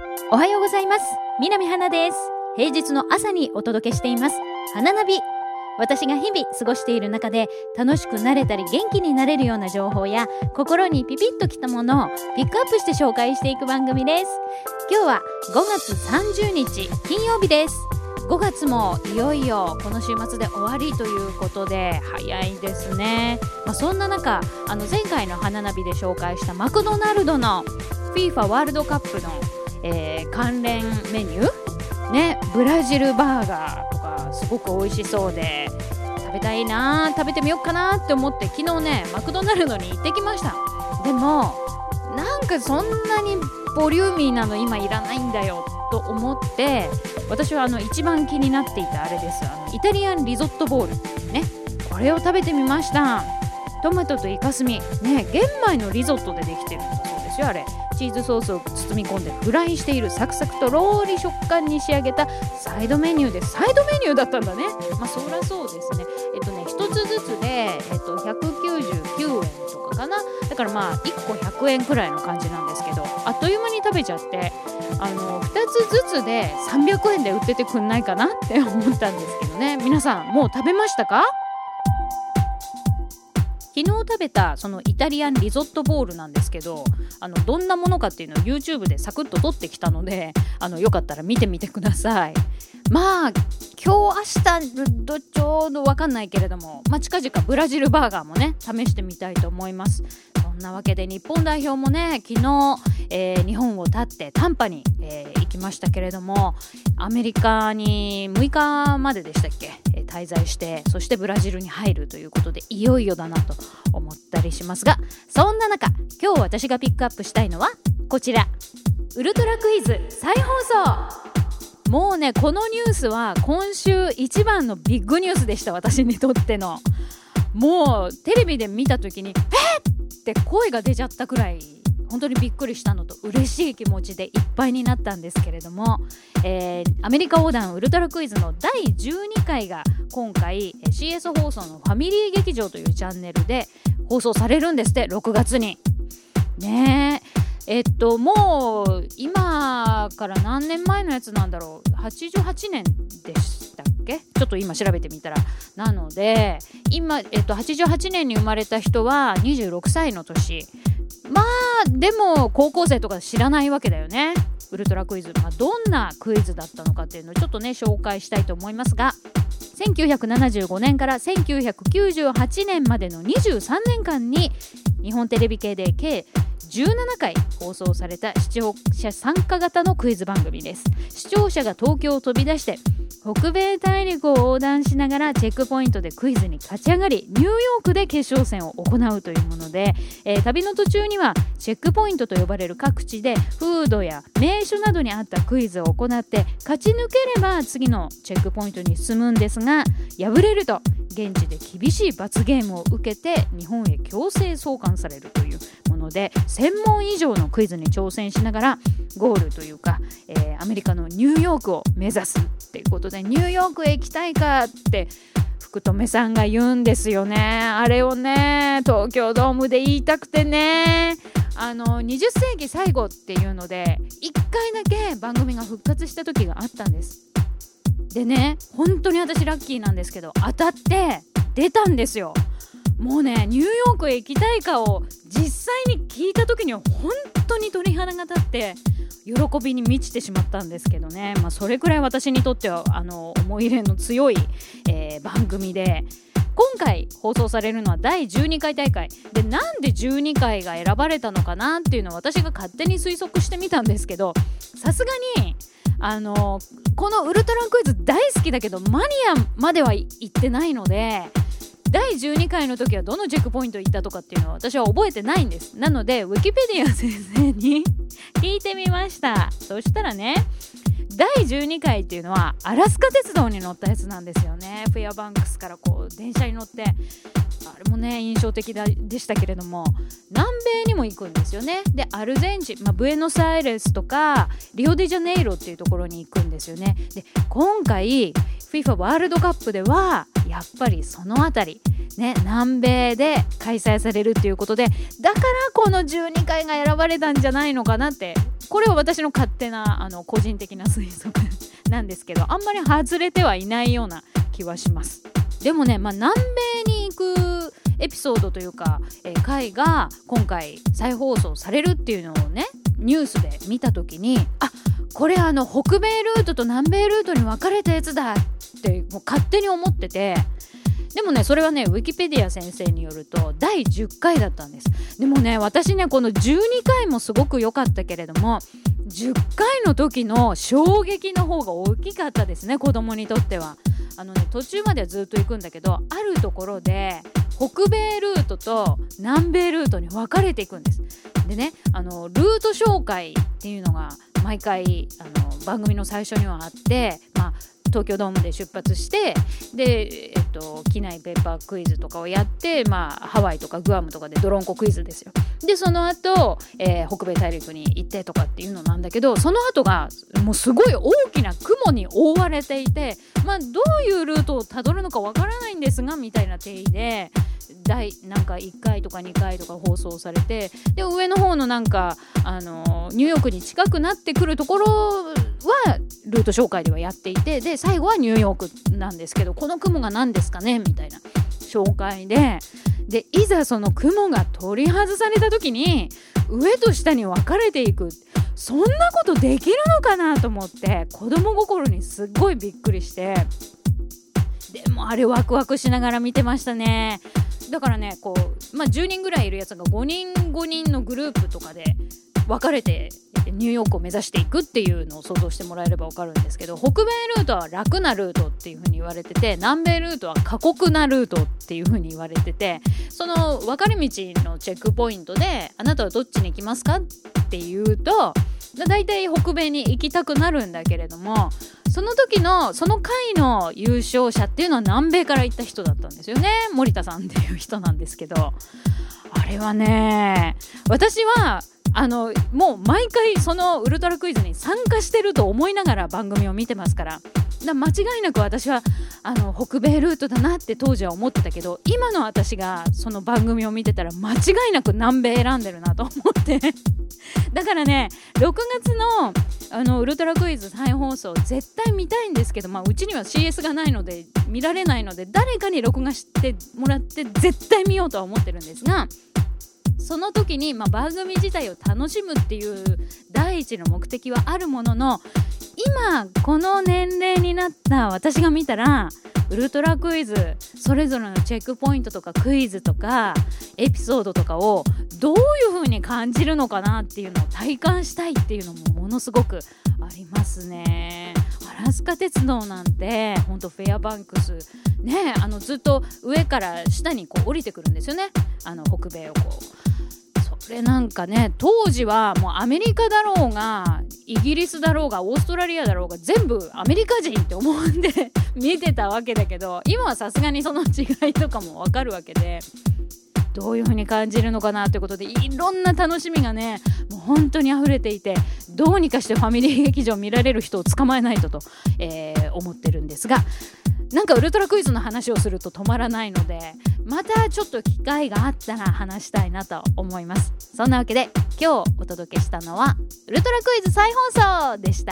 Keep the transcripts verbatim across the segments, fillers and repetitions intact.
おはようございます。南花です。平日の朝にお届けしています花ナビ。私が日々過ごしている中で楽しくなれたり元気になれるような情報や心にピピッときたものをピックアップして紹介していく番組です。今日はごがつさんじゅうにち金曜日です。ごがつもいよいよこの週末で終わりということで早いですね。まあ、そんな中あの前回の花ナビで紹介したマクドナルドの FIFA ワールドカップの、えー、関連メニューね、ブラジルバーガーとかすごく美味しそうで食べたいな、食べてみようかなって思って昨日ねマクドナルドに行ってきました。でもなんかそんなにボリューミーなの今いらないんだよと思って私はあの一番気になっていたあれです、あのイタリアンリゾットボールね、これを食べてみました。トマトとイカスミね、玄米のリゾットでできてるんだそうですよ。あれチーズソースを包み込んでフライしているサクサクとローリ食感に仕上げたサイドメニューです。サイドメニューだったんだね。まあそりゃそうですね。えっとね一つずつで、えっと、ひゃくきゅうじゅうきゅうえんとかかな。だからまあいっこひゃくえんくらいの感じなんですけど、あっという間に食べちゃってあのふたつずつでさんびゃくえんで売っててくんないかなって思ったんですけどね。皆さんもう食べましたか？昨日食べたそのイタリアンリゾットボールなんですけど、あのどんなものかっていうのを YouTube でサクッと撮ってきたので、あのよかったら見てみてください。まあ今日明日どちょうど分かんないけれども、まあ、近々ブラジルバーガーもね試してみたいと思います。そんなわけで日本代表もね昨日、えー、日本を立ってタンパに、えー、行きましたけれども、アメリカにむいかまででしたっけ、えー、滞在して、そしてブラジルに入るということでいよいよだなと思ったりしますが、そんな中今日私がピックアップしたいのはこちら、ウルトラクイズ再放送。もうねこのニュースは今週一番のビッグニュースでした。私にとってのもうテレビで見た時にえっって声が出ちゃったくらい本当にびっくりしたのと嬉しい気持ちでいっぱいになったんですけれども、えー、アメリカ横断ウルトラクイズのだいじゅうにかいが今回 シーエス 放送のファミリー劇場というチャンネルで放送されるんですって。ろくがつにねええっともう今から何年前のやつなんだろう、はちじゅうはちねんでしたっけ、ちょっと今調べてみたら、なので今、えっと、はちじゅうはちねんに生まれた人はにじゅうろくさいの年、まあでも高校生とか知らないわけだよね。ウルトラクイズ、まあ、どんなクイズだったのかっていうのをちょっとね紹介したいと思いますが、せんきゅうひゃくななじゅうごねんからせんきゅうひゃくきゅうじゅうはちねんまでのにじゅうさんねんかんに日本テレビ系で計じゅうななかい放送された視聴者参加型のクイズ番組です。視聴者が東京を飛び出して北米大陸を横断しながらチェックポイントでクイズに勝ち上がりニューヨークで決勝戦を行うというもので、えー、旅の途中にはチェックポイントと呼ばれる各地で風土や名所などにあったクイズを行って勝ち抜ければ次のチェックポイントに進むんですが、敗れると現地で厳しい罰ゲームを受けて日本へ強制送還されるというもので、せんもん以上のクイズに挑戦しながらゴールというか、えー、アメリカのニューヨークを目指すっていうことで、ニューヨークへ行きたいかって福留さんが言うんですよね。あれをね東京ドームで言いたくてね、あのにじゅっせいき最後っていうのでいっかいだけ番組が復活した時があったんです。でね本当に私ラッキーなんですけど当たって出たんですよ。もうねニューヨークへ行きたいかを実際に聞いた時には本当に鳥肌が立って喜びに満ちてしまったんですけどね、まあ、それくらい私にとってはあの思い入れの強い、えー、番組で、今回放送されるのはだいじゅうにかい大会で、なんでじゅうにかいが選ばれたのかなっていうのを私が勝手に推測してみたんですけど、さすがにあのこのウルトラクイズ大好きだけどマニアまでは行ってないので、だいじゅうにかいの時はどのチェックポイント行ったとかっていうのは私は覚えてないんです。なのでウィキペディア先生に聞いてみました。そしたらねだいじゅうにかいっていうのはアラスカ鉄道に乗ったやつなんですよね。フェアバンクスからこう電車に乗って、あれもね印象的だでしたけれども、南米にも行くんですよね。でアルゼンチン、まあ、ブエノスアイレスとかリオデジャネイロっていうところに行くんですよね。で今回 FIFA ワールドカップではやっぱりそのあたりね、南米で開催されるっていうことで、だからこのじゅうにかいが選ばれたんじゃないのかなってこれは私の勝手なあの個人的な推測なんですけど、あんまり外れてはいないような気はします。でもね、まあ、南米に行くエピソードというか、えー、回が今回再放送されるっていうのをねニュースで見た時に、あ、これあの北米ルートと南米ルートに分かれたやつだってもう勝手に思ってて、でもねそれはねウィキペディア先生によるとだいじゅっかいだったんです。でもね私ねこのじゅうにかいもすごく良かったけれども、じゅっかいの時の衝撃の方が大きかったですね、子供にとっては。あのね途中まではずっと行くんだけど、あるところで北米ルートと南米ルートに分かれていくんです。でね、あのルート紹介っていうのが毎回あの番組の最初にはあって、まあ東京ドームで出発して、で、えっと、機内ペーパークイズとかをやって、まあ、ハワイとかグアムとかでドロンコクイズですよ。でその後、えー、北米大陸に行ってとかっていうのなんだけど、その後がもうすごい大きな雲に覆われていて、まあ、どういうルートをたどるのかわからないんですがみたいな定義で第なんかいっかいとかにかいとか放送されて、で上の方のなんかあのニューヨークに近くなってくるところはルート紹介ではやっていて、で最後はニューヨークなんですけど、この雲が何ですかねみたいな紹介で、でいざその雲が取り外された時に上と下に分かれていく、そんなことできるのかなと思って子供心にすっごいびっくりして、でもあれワクワクしながら見てましたね。だからねこう、まあ、じゅうにんぐらいいるやつがごにんごにんのグループとかで分かれてニューヨークを目指していくっていうのを想像してもらえれば分かるんですけど、北米ルートは楽なルートっていう風に言われてて、南米ルートは過酷なルートっていう風に言われてて、その分かれ道のチェックポイントであなたはどっちに行きますかっていうと、だいたい北米に行きたくなるんだけれども、その時のその回の優勝者っていうのは南米から行った人だったんですよね。森田さんっていう人なんですけど、あれはね私はあのもう毎回そのウルトラクイズに参加してると思いながら番組を見てますから、だ間違いなく私はあの北米ルートだなって当時は思ってたけど、今の私がその番組を見てたら間違いなく南米選んでるなと思ってだからねろくがつのあのウルトラクイズ再放送絶対見たいんですけど、まあ、うちには シーエス がないので見られないので、誰かに録画してもらって絶対見ようとは思ってるんですが、その時に、まあ、番組自体を楽しむっていう第一の目的はあるものの、今この年齢になった私が見たらウルトラクイズそれぞれのチェックポイントとかクイズとかエピソードとかをどういう風に感じるのかなっていうのを体感したいっていうのもものすごくありますね。アラスカ鉄道なんてほんとフェアバンクスね、あのずっと上から下にこう降りてくるんですよね、あの北米をこう。それなんかね当時はもうアメリカだろうがイギリスだろうがオーストラリアだろうが全部アメリカ人って思うんで見てたわけだけど、今はさすがにその違いとかもわかるわけで、どういう風に感じるのかなということでいろんな楽しみがねもう本当に溢れていて、どうにかしてファミリー劇場見られる人を捕まえないとと、えー、思ってるんですが、なんかウルトラクイズの話をすると止まらないので、またちょっと機会があったら話したいなと思います。そんなわけで今日お届けしたのはウルトラクイズ再放送でした。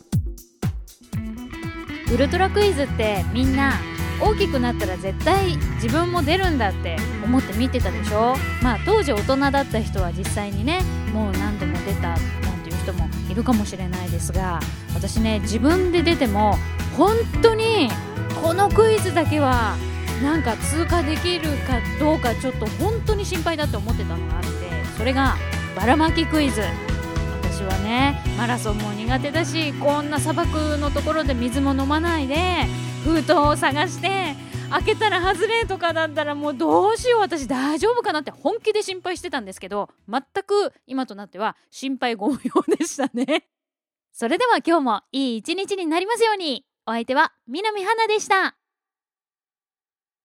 ウルトラクイズってみんな大きくなったら絶対自分も出るんだって思って見てたでしょ。まあ当時大人だった人は実際にねもう何度も出たなんていう人もいるかもしれないですが、私ね自分で出ても本当にこのクイズだけはなんか通過できるかどうかちょっと本当に心配だって思ってたのがあって、それがばらまきクイズ。私はねマラソンも苦手だし、こんな砂漠のところで水も飲まないで封筒を探して開けたら外れとかだったらもうどうしよう私大丈夫かなって本気で心配してたんですけど、全く今となっては心配ご無用でしたね。それでは今日もいい一日になりますように。お相手は南花でした。